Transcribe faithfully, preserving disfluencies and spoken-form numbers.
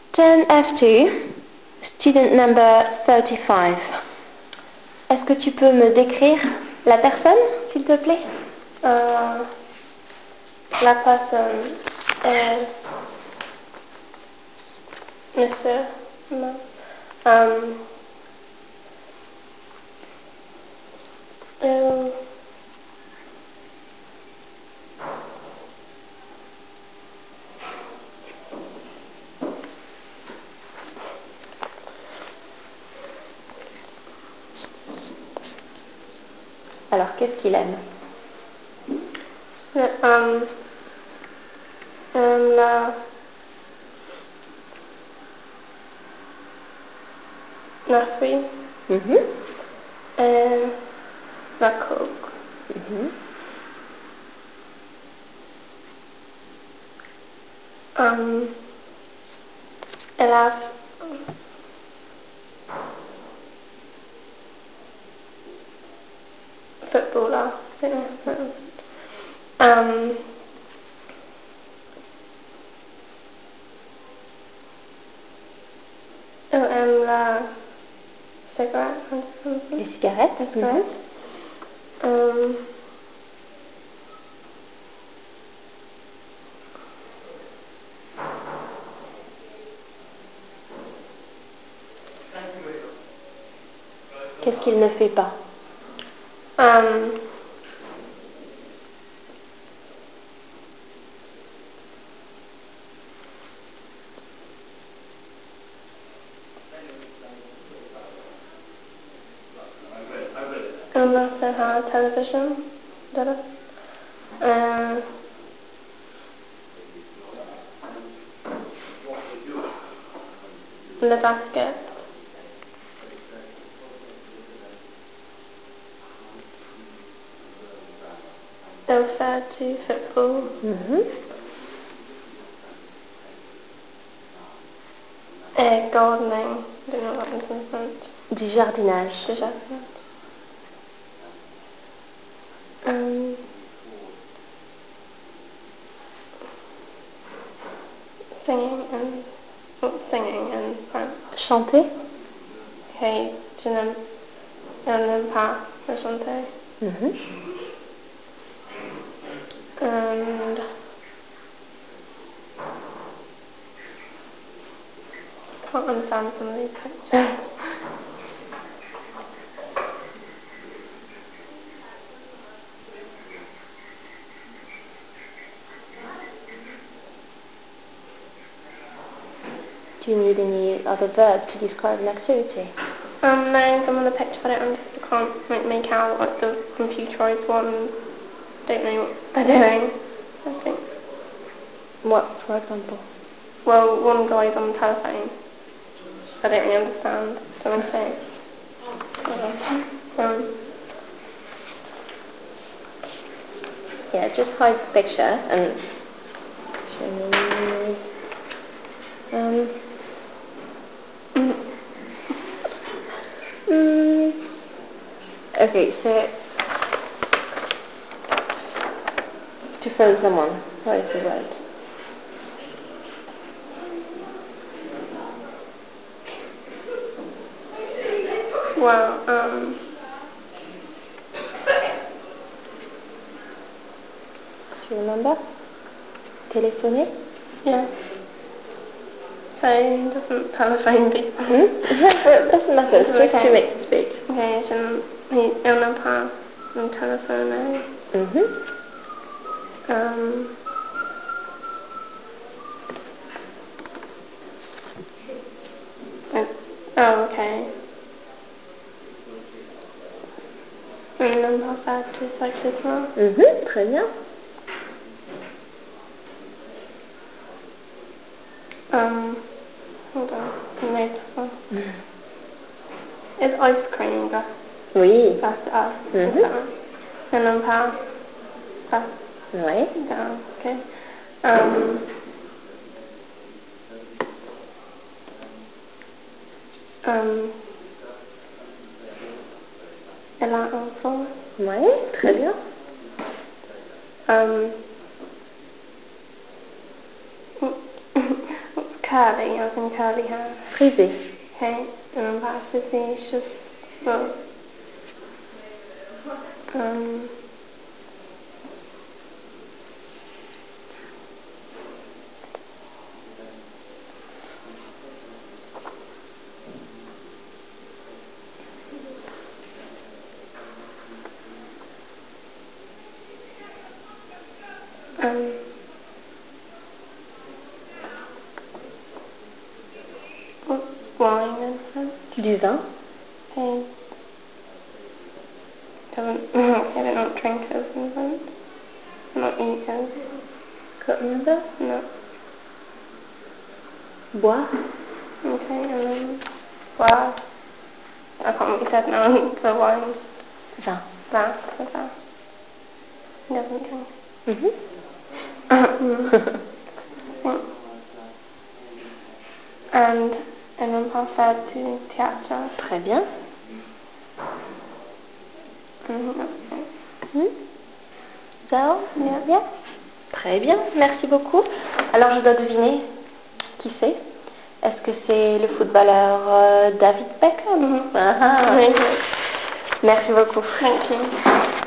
ten F two, student number thirty-five. Est-ce que tu peux me décrire la personne, s'il te plaît? Euh, la personne est Monsieur. Non. Um, il Alors, qu'est-ce qu'il aime? um, aime la la fruit Mhm. et la coke. Mhm. Um, elle a footballer. Um, elle aime la cigarette. Les cigarettes? Les Mhm. cigarettes. Um, Qu'est-ce qu'il ne fait pas? um, elle ne fait pas télévision. Euh, le basket. Elle fait du football. Mhm. Et gardening. I don't know what that means in French. Du jardinage. Du jardinage. Um, singing and oh, singing in French. Chanter? Okay, je n'aime, elle n'aime pas le chanter. Mhm. And I can't understand some of these pictures. Do you need any other verb to describe an activity? Um, no, some of the pictures I don't understand, I can't make, make out, like the computerized ones. Don't know what they're doing, I think. What, for example? Well, one guy's on the telephone. I don't really understand. Do you want me to say? Um, Yeah, just hide the picture and show me. Um. Mm, okay, so to phone someone, what is the word? well, um, Do you remember? Téléphoner? yeah. Phone doesn't telephone people. Hmm? It doesn't matter, it's just Okay. to make you speak. Okay, je n'ai n'a pas un téléphone. Mhm. Um, oh, okay. Elle n'a pas fait du cyclisme. Mhm, très bien. Um, hold on, I made this one. Is ice cream just Oui. past us? Mhm. Elle n'a pas past Oui. down, okay. Um, um, elle a un enfant. Oui, très bien. Um, curly, as in curly hair. Frisé. Okay, and then par frisé, it's just the, um, um, what's wine in French? Du vin. Okay. Doesn't, okay, they're not drinkers in French. Not eaters. Comme No. boire. Okay, and then, well, I can't what you said now, the wine. Vin. That, the that. He doesn't drink. Mhm. Mm. And, and then passer to théâtre. Très bien. Mhm. Hmm? So, Yeah. yeah. Très bien, merci beaucoup. Alors je dois deviner qui c'est. Est-ce que c'est le footballeur euh, David Beckham? Mhm. Ah, ah. Very good. Merci beaucoup. Thank you.